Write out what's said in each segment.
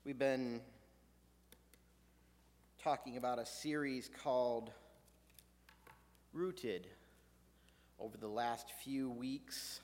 We've been talking about a series called Rooted over the last few weeks.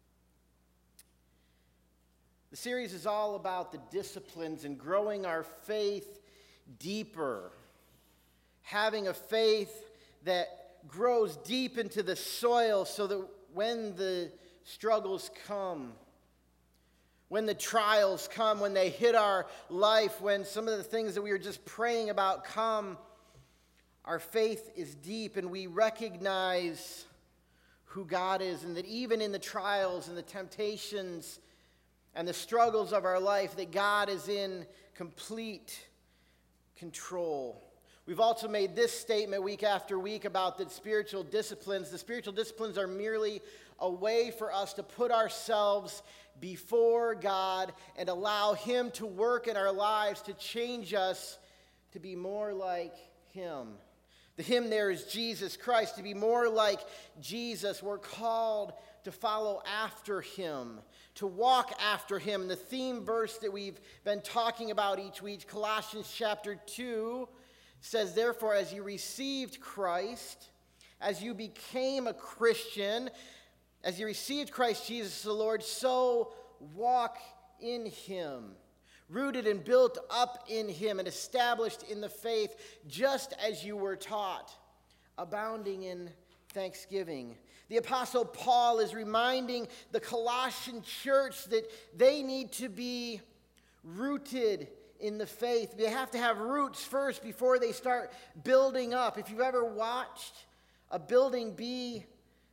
The series is all about the disciplines and growing our faith deeper, having a faith that grows deep into the soil so that when the struggles come, when the trials come, when they hit our life, when some of the things that we were just praying about come, our faith is deep and we recognize who God is, and that even in the trials and the temptations and the struggles of our life, that God is in complete control. We've also made this statement week after week about the spiritual disciplines. The spiritual disciplines are merely a way for us to put ourselves before God and allow Him to work in our lives to change us to be more like Him. The Him there is Jesus Christ, to be more like Jesus. We're called to follow after Him, to walk after Him. The theme verse that we've been talking about each week, Colossians chapter 2, says, "Therefore, as you received Christ, as you became a Christian, as you received Christ Jesus the Lord, so walk in Him, rooted and built up in Him and established in the faith, just as you were taught, abounding in thanksgiving." The Apostle Paul is reminding the Colossian church that they need to be rooted in the faith. They have to have roots first before they start building up. If you've ever watched a building be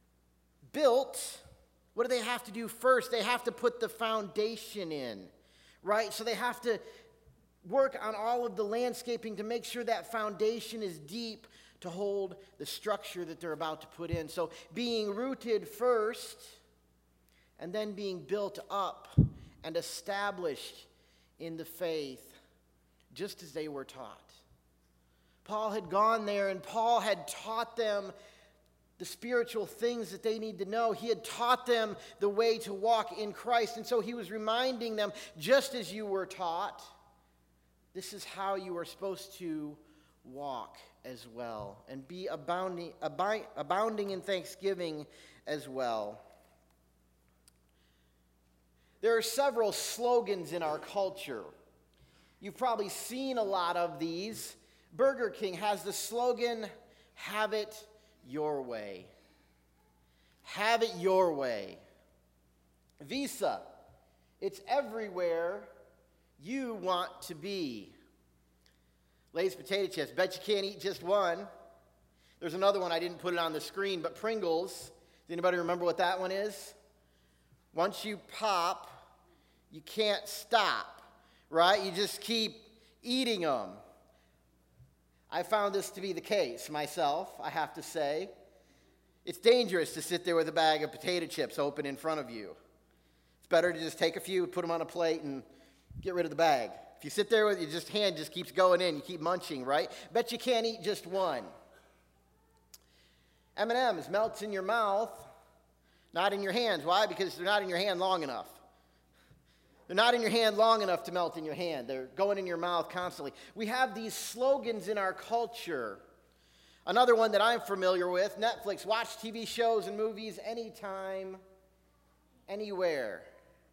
built, what do they have to do first? They have to put the foundation in, right? So they have to work on all of the landscaping to make sure that foundation is deep to hold the structure that they're about to put in. So being rooted first and then being built up and established in the faith, just as they were taught. Paul had gone there and Paul had taught them the spiritual things that they need to know. He had taught them the way to walk in Christ. And so he was reminding them, just as you were taught, this is how you are supposed to walk as well, and be abounding in thanksgiving as well. There are several slogans in our culture. You've probably seen a lot of these. Burger King has the slogan, "Have it your way." Have it your way. Visa, it's everywhere you want to be. Lay's potato chips, bet you can't eat just one. There's another one, I didn't put it on the screen, but Pringles. Does anybody remember what that one is? Once you pop, you can't stop, right? You just keep eating them. I found this to be the case myself, I have to say. It's dangerous to sit there with a bag of potato chips open in front of you. It's better to just take a few, put them on a plate, and get rid of the bag. If you sit there with your hand just keeps going in, you keep munching, right? Bet you can't eat just one. M&M's melts in your mouth, not in your hands. Why? Because they're not in your hand long enough. They're not in your hand long enough to melt in your hand. They're going in your mouth constantly. We have these slogans in our culture. Another one that I'm familiar with, Netflix, watch TV shows and movies anytime, anywhere.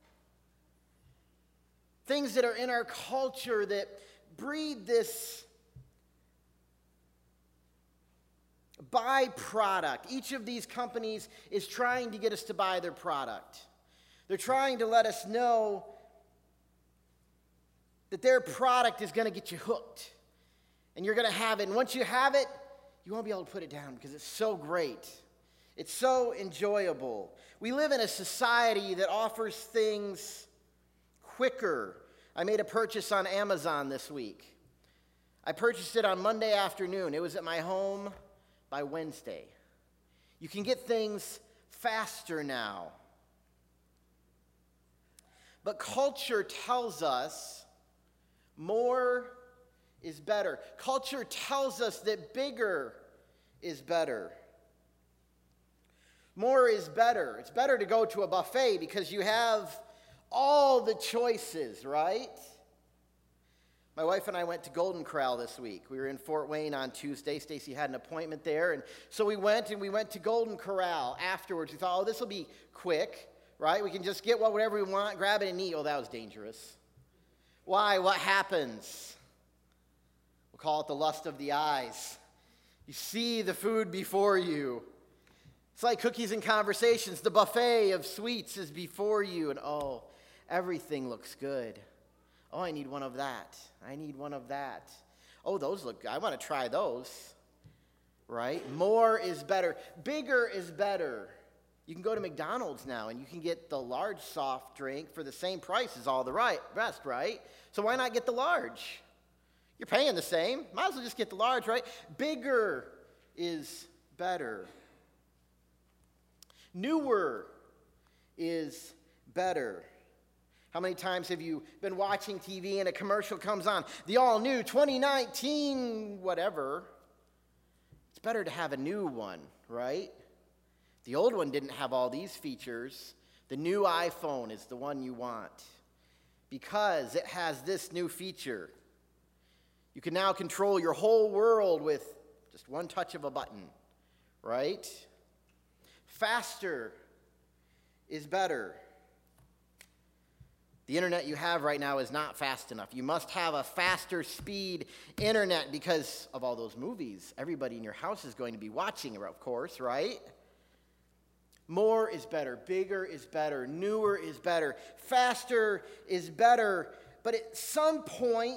Things that are in our culture that breed this byproduct. Each of these companies is trying to get us to buy their product. They're trying to let us know that their product is going to get you hooked. And you're going to have it. And once you have it, you won't be able to put it down because it's so great. It's so enjoyable. We live in a society that offers things quicker. I made a purchase on Amazon this week. I purchased it on Monday afternoon. It was at my home by Wednesday. You can get things faster now. But culture tells us more is better. Culture tells us that bigger is better. More is better. It's better to go to a buffet because you have all the choices, right? My wife and I went to Golden Corral this week. We were in Fort Wayne on Tuesday. Stacy had an appointment there, and so we went to Golden Corral afterwards. We thought, this will be quick, right? We can just get whatever we want, grab it and eat. Oh, that was dangerous. Why? What happens? We'll call it the lust of the eyes. You see the food before you. It's like cookies and conversations. The buffet of sweets is before you, and everything looks good. Oh, I need one of that. I need one of that. Oh, those look good. I want to try those. Right? More is better. Bigger is better. You can go to McDonald's now and you can get the large soft drink for the same price as all the rest, right? So why not get the large? You're paying the same. Might as well just get the large, right? Bigger is better. Newer is better. How many times have you been watching TV and a commercial comes on? The all-new 2019 whatever. It's better to have a new one, right? The old one didn't have all these features. The new iPhone is the one you want because it has this new feature. You can now control your whole world with just one touch of a button, right? Faster is better. The internet you have right now is not fast enough. You must have a faster speed internet because of all those movies. Everybody in your house is going to be watching it, of course, right? More is better. Bigger is better. Newer is better. Faster is better. But at some point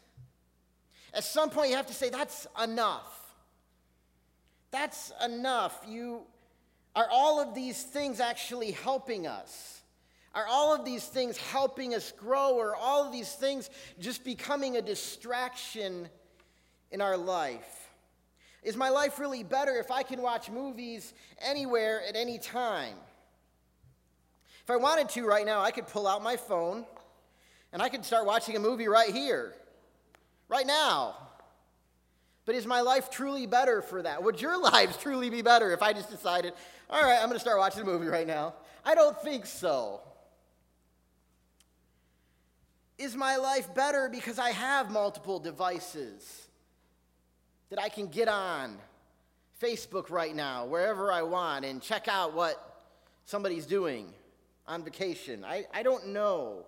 you have to say, that's enough. That's enough. Are all of these things actually helping us? Are all of these things helping us grow? Or are all of these things just becoming a distraction in our life? Is my life really better if I can watch movies anywhere at any time? If I wanted to right now, I could pull out my phone and I could start watching a movie right here, right now. But is my life truly better for that? Would your lives truly be better if I just decided, all right, I'm going to start watching a movie right now? I don't think so. Is my life better because I have multiple devices that I can get on Facebook right now, wherever I want, and check out what somebody's doing on vacation? I don't know.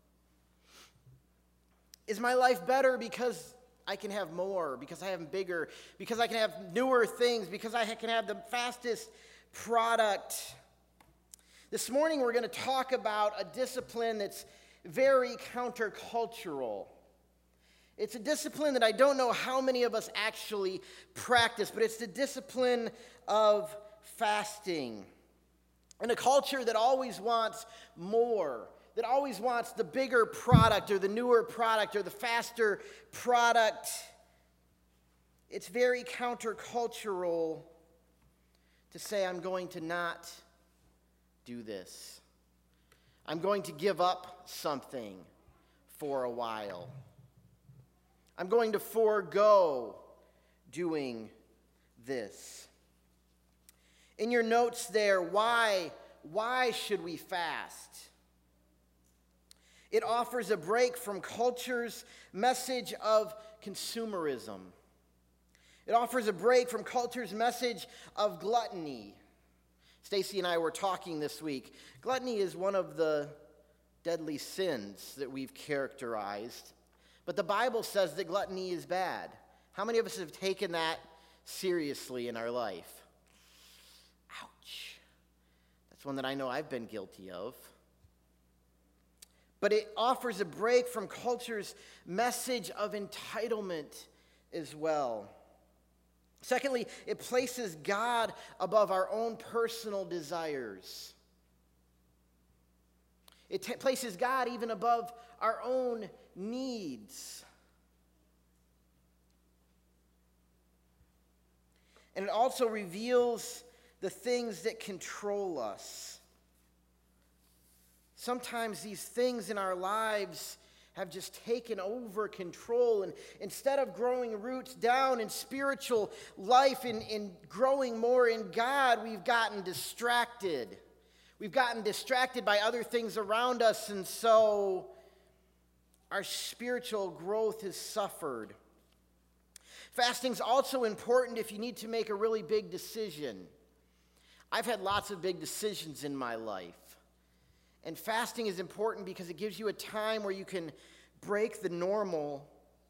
Is my life better because I can have more, because I have bigger, because I can have newer things, because I can have the fastest product? This morning we're going to talk about a discipline that's very countercultural. It's a discipline that I don't know how many of us actually practice, but it's the discipline of fasting. In a culture that always wants more, that always wants the bigger product or the newer product or the faster product, it's very countercultural to say, I'm going to not do this. I'm going to give up something for a while. I'm going to forego doing this. In your notes there, why should we fast? It offers a break from culture's message of consumerism. It offers a break from culture's message of gluttony. Stacy and I were talking this week. Gluttony is one of the deadly sins that we've characterized. But the Bible says that gluttony is bad. How many of us have taken that seriously in our life? Ouch. That's one that I know I've been guilty of. But it offers a break from culture's message of entitlement as well. Secondly, it places God above our own personal desires. It places God even above our own needs. And it also reveals the things that control us. Sometimes these things in our lives have just taken over control, and instead of growing roots down in spiritual life, in growing more in God, we've gotten distracted. We've gotten distracted by other things around us, and so our spiritual growth has suffered. Fasting's also important if you need to make a really big decision. I've had lots of big decisions in my life. And fasting is important because it gives you a time where you can break the normal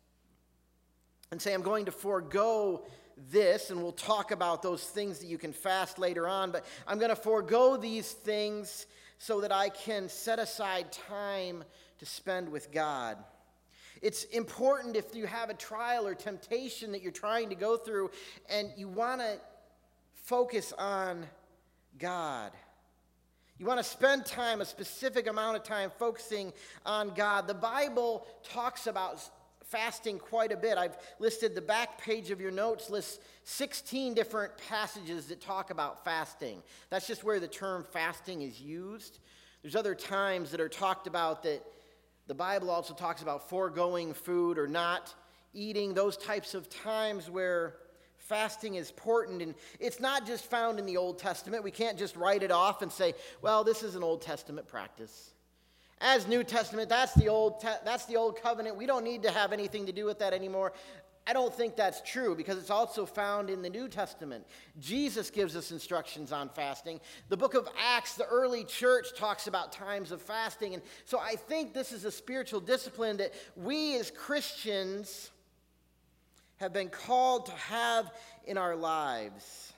and say, I'm going to forego this, and we'll talk about those things that you can fast later on, but I'm going to forego these things so that I can set aside time to spend with God. It's important if you have a trial or temptation that you're trying to go through and you want to focus on God. You want to spend time, a specific amount of time, focusing on God. The Bible talks about fasting quite a bit. I've listed the back page of your notes, lists 16 different passages that talk about fasting. That's just where the term fasting is used. There's other times that are talked about that the Bible also talks about foregoing food or not eating, those types of times where fasting is important, and it's not just found in the Old Testament. We can't just write it off and say, well, this is an Old Testament practice. As New Testament, that's the old covenant. We don't need to have anything to do with that anymore. I don't think that's true because it's also found in the New Testament. Jesus gives us instructions on fasting. The book of Acts, the early church talks about times of fasting. And so I think this is a spiritual discipline that we as Christians have been called to have in our lives.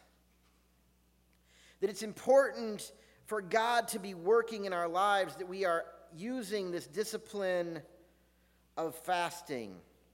That it's important for God to be working in our lives, that we are using this discipline of fasting.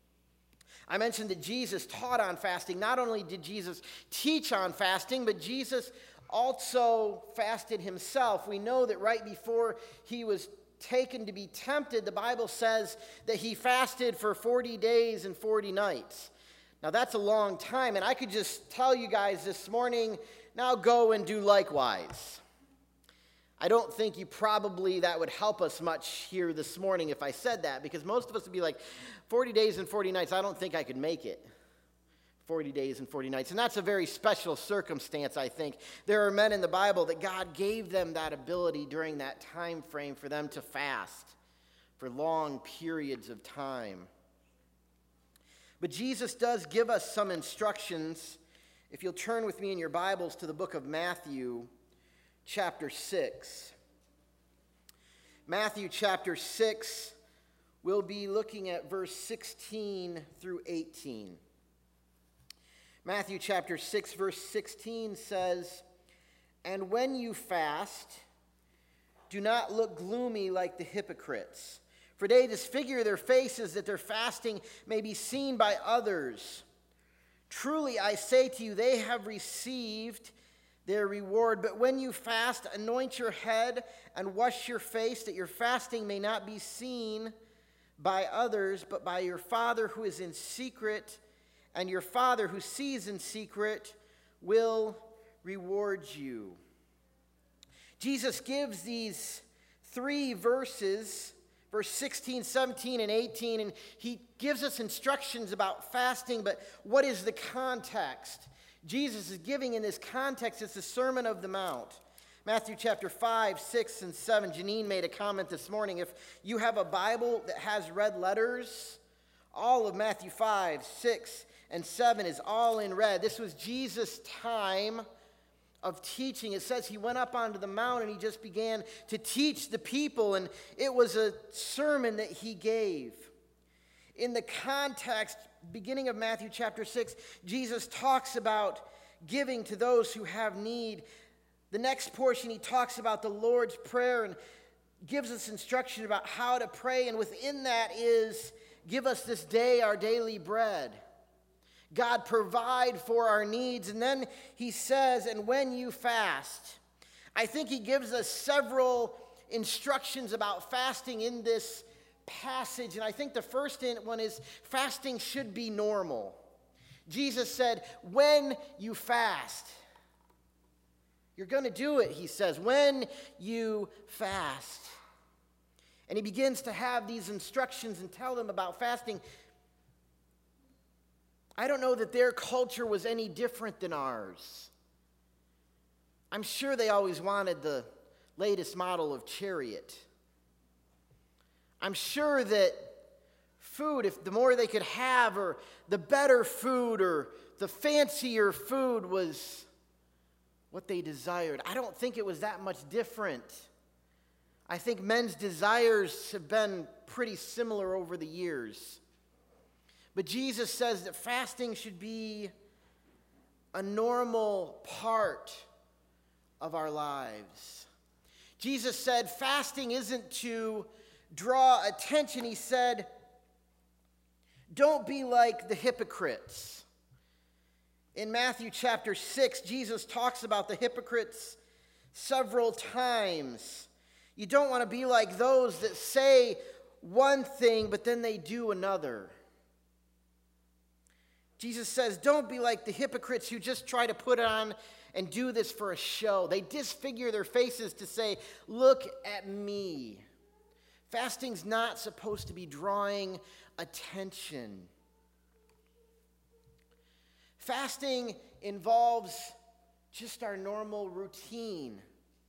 I mentioned that Jesus taught on fasting. Not only did Jesus teach on fasting, but Jesus also fasted himself. We know that right before he was taken to be tempted, the Bible says that he fasted for 40 days and 40 nights. Now that's a long time, and I could just tell you guys this morning, now go and do likewise. I don't think that would help us much here this morning if I said that, because most of us would be like, 40 days and 40 nights, I don't think I could make it. 40 days and 40 nights. And that's a very special circumstance, I think. There are men in the Bible that God gave them that ability during that time frame for them to fast for long periods of time. But Jesus does give us some instructions. If you'll turn with me in your Bibles to the book of Matthew, chapter 6. Matthew chapter 6, we'll be looking at verse 16 through 18. Matthew chapter 6, verse 16 says, "And when you fast, do not look gloomy like the hypocrites, for they disfigure their faces that their fasting may be seen by others. Truly I say to you, they have received their reward. But when you fast, anoint your head and wash your face, that your fasting may not be seen by others, but by your Father who is in secret, and your Father who sees in secret will reward you." Jesus gives these three verses, verse 16, 17, and 18, and he gives us instructions about fasting, but what is the context? Jesus is giving in this context, it's the Sermon of the Mount. Matthew chapter 5, 6, and 7. Janine made a comment this morning. If you have a Bible that has red letters, all of Matthew 5, 6, and 7 is all in red. This was Jesus' time of teaching. It says he went up onto the mount and he just began to teach the people, and it was a sermon that he gave. In the context, beginning of Matthew chapter 6, Jesus talks about giving to those who have need. The next portion, he talks about the Lord's Prayer and gives us instruction about how to pray, and within that is, give us this day our daily bread. God, provide for our needs. And then he says, and when you fast. I think he gives us several instructions about fasting in this passage. And I think the first one is fasting should be normal. Jesus said, when you fast. You're going to do it, he says, when you fast. And he begins to have these instructions and tell them about fasting. I don't know that their culture was any different than ours. I'm sure they always wanted the latest model of chariot. I'm sure that food, if the more they could have, or the better food, or the fancier food was what they desired. I don't think it was that much different. I think men's desires have been pretty similar over the years. But Jesus says that fasting should be a normal part of our lives. Jesus said fasting isn't to draw attention. He said, don't be like the hypocrites. In Matthew chapter 6, Jesus talks about the hypocrites several times. You don't want to be like those that say one thing, but then they do another. Jesus says, don't be like the hypocrites who just try to put on and do this for a show. They disfigure their faces to say, look at me. Fasting's not supposed to be drawing attention. Fasting involves just our normal routine.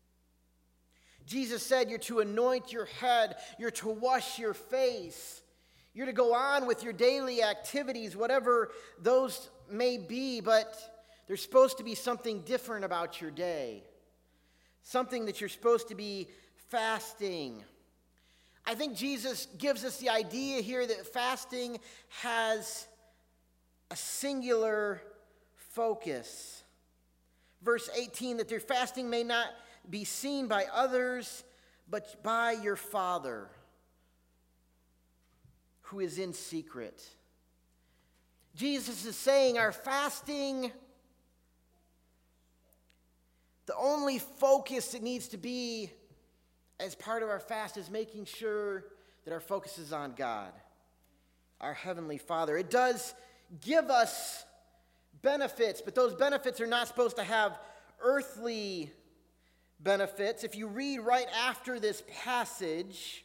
Jesus said you're to anoint your head, you're to wash your face, you're to go on with your daily activities, whatever those may be, but there's supposed to be something different about your day, something that you're supposed to be fasting. I think Jesus gives us the idea here that fasting has a singular focus. Verse 18, that their fasting may not be seen by others, but by your Father who is in secret. Jesus is saying our fasting, the only focus it needs to be as part of our fast is making sure that our focus is on God, our Heavenly Father. It does give us benefits, but those benefits are not supposed to have earthly benefits. If you read right after this passage,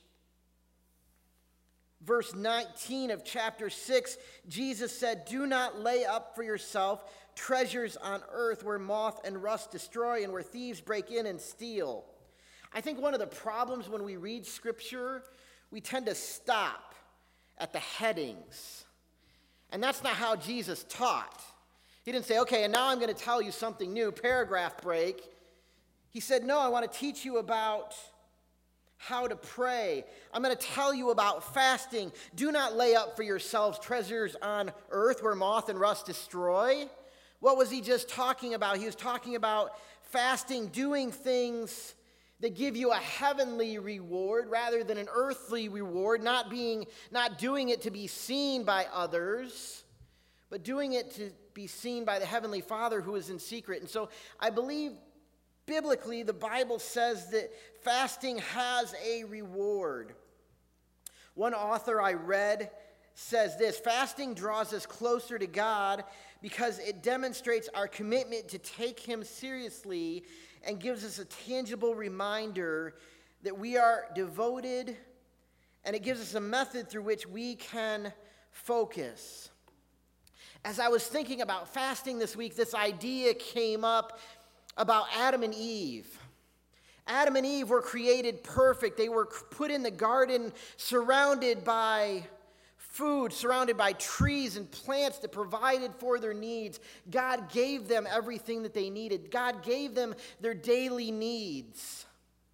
verse 19 of chapter 6, Jesus said, do not lay up for yourself treasures on earth where moth and rust destroy and where thieves break in and steal. I think one of the problems when we read Scripture, we tend to stop at the headings. And that's not how Jesus taught. He didn't say, okay, and now I'm going to tell you something new, paragraph break. He said, no, I want to teach you about how to pray. I'm going to tell you about fasting. Do not lay up for yourselves treasures on earth where moth and rust destroy. What was he just talking about? He was talking about fasting, doing things that give you a heavenly reward rather than an earthly reward, not doing it to be seen by others, but doing it to be seen by the Heavenly Father who is in secret. And so I believe biblically the Bible says that fasting has a reward. One author I read says this: fasting draws us closer to God because it demonstrates our commitment to take Him seriously and gives us a tangible reminder that we are devoted, and it gives us a method through which we can focus. As I was thinking about fasting this week, this idea came up about Adam and Eve. Adam and Eve were created perfect. They were put in the garden surrounded by food, surrounded by trees and plants that provided for their needs. God gave them everything that they needed. God gave them their daily needs.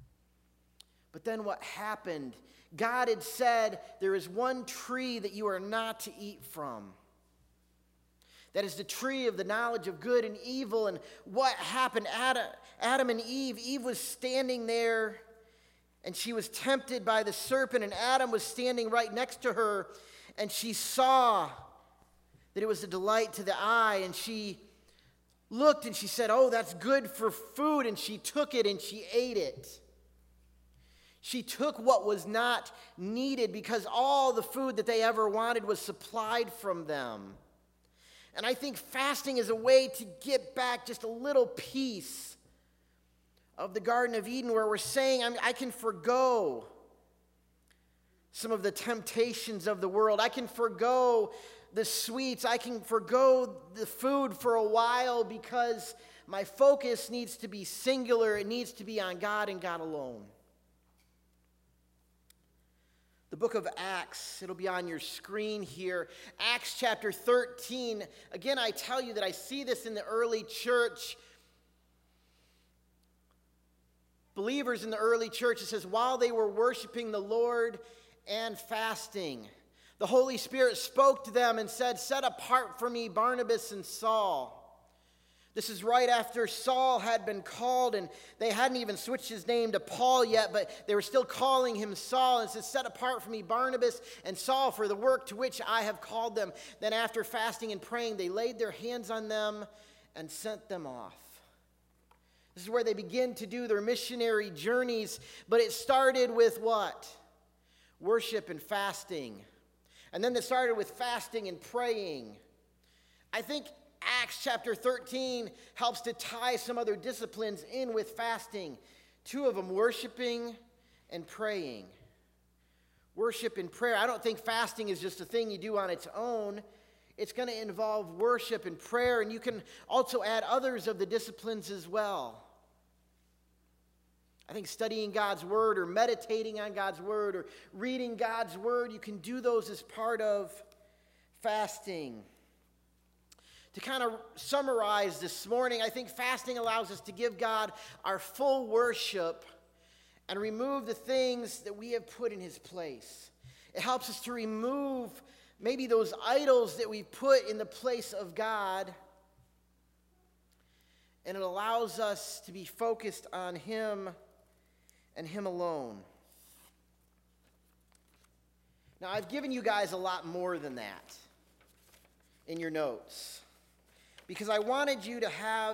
But then what happened? God had said, there is one tree that you are not to eat from. That is the tree of the knowledge of good and evil. And what happened? Adam and Eve was standing there, and she was tempted by the serpent, and Adam was standing right next to her, and she saw that it was a delight to the eye, and she looked and she said, oh, that's good for food, and she took it and she ate it. She took what was not needed because all the food that they ever wanted was supplied from them. And I think fasting is a way to get back just a little piece of the Garden of Eden where we're saying, I can forgo some of the temptations of the world. I can forgo the sweets. I can forgo the food for a while because my focus needs to be singular. It needs to be on God and God alone. The book of Acts. It'll be on your screen here. Acts chapter 13. Again, I tell you that I see this in the early church. Believers in the early church, it says, while they were worshiping the Lord and fasting, the Holy Spirit spoke to them and said, set apart for me Barnabas and Saul. This is right after Saul had been called, and they hadn't even switched his name to Paul yet, but they were still calling him Saul. And it says, set apart for me Barnabas and Saul for the work to which I have called them. Then after fasting and praying, they laid their hands on them and sent them off. This is where they begin to do their missionary journeys, but it started with what? Worship and fasting. And then it started with fasting and praying. I think Acts chapter 13 helps to tie some other disciplines in with fasting. Two of them, worshiping and praying. Worship and prayer. I don't think fasting is just a thing you do on its own. It's going to involve worship and prayer, and you can also add others of the disciplines as well. I think studying God's Word or meditating on God's Word or reading God's Word, you can do those as part of fasting. To kind of summarize this morning, I think fasting allows us to give God our full worship and remove the things that we have put in His place. It helps us to remove maybe those idols that we put in the place of God, and it allows us to be focused on Him and Him alone. Now, I've given you guys a lot more than that in your notes, because I wanted you to have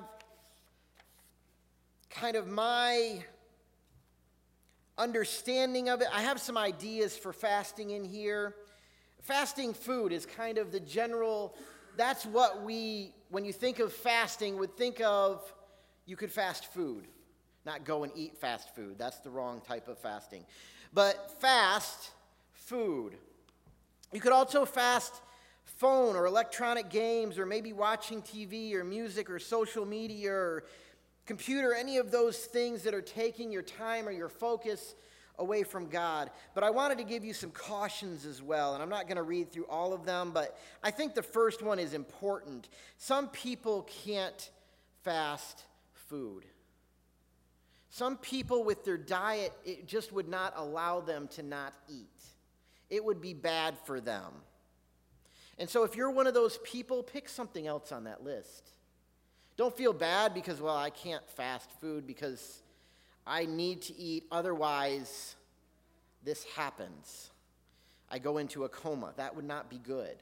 kind of my understanding of it. I have some ideas for fasting in here. Fasting food is kind of the general, that's what we, when you think of fasting, would think of, you could fast food. Not go and eat fast food. That's the wrong type of fasting. But fast food. You could also fast phone or electronic games, or maybe watching TV or music or social media or computer, any of those things that are taking your time or your focus away from God. But I wanted to give you some cautions as well, and I'm not going to read through all of them, but I think the first one is important. Some people can't fast food. Some people with their diet, it just would not allow them to not eat. It would be bad for them. And so if you're one of those people, pick something else on that list. Don't feel bad because, well, I can't fast food because I need to eat, otherwise this happens. I go into a coma. That would not be good.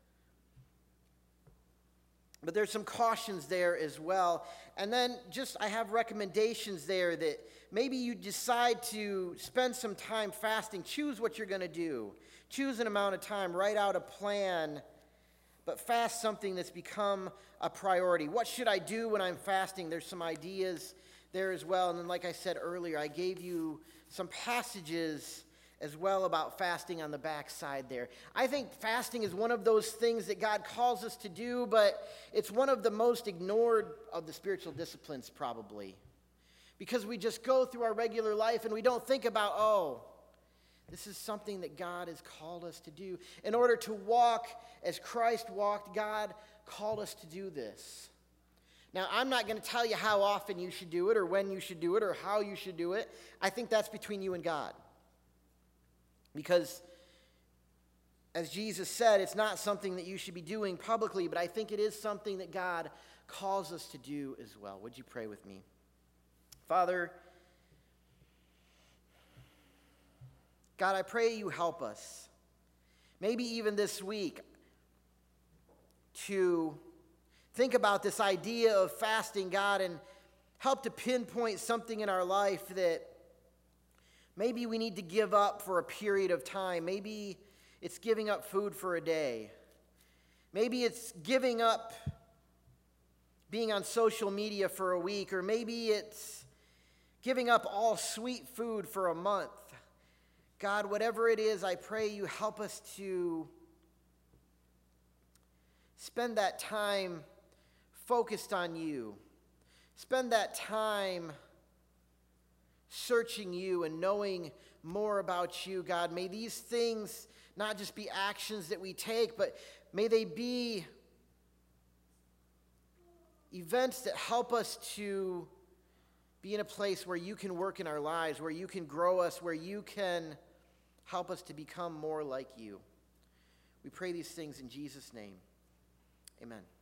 But there's some cautions there as well. And then I have recommendations there that maybe you decide to spend some time fasting. Choose what you're going to do. Choose an amount of time. Write out a plan. But fast something that's become a priority. What should I do when I'm fasting? There's some ideas there as well. And then, like I said earlier, I gave you some passages as well about fasting on the back side there. I think fasting is one of those things that God calls us to do, but it's one of the most ignored of the spiritual disciplines probably. Because we just go through our regular life and we don't think about, this is something that God has called us to do. In order to walk as Christ walked, God called us to do this. Now, I'm not going to tell you how often you should do it or when you should do it or how you should do it. I think that's between you and God. Because, as Jesus said, it's not something that you should be doing publicly, but I think it is something that God calls us to do as well. Would you pray with me? Father, God, I pray you help us, maybe even this week, to think about this idea of fasting, God, and help to pinpoint something in our life that maybe we need to give up for a period of time. Maybe it's giving up food for a day. Maybe it's giving up being on social media for a week, or maybe it's giving up all sweet food for a month. God, whatever it is, I pray you help us to spend that time focused on you. Spend that time searching you and knowing more about you, God. May these things not just be actions that we take, but may they be events that help us to be in a place where you can work in our lives, where you can grow us, where you can help us to become more like you. We pray these things in Jesus' name. Amen.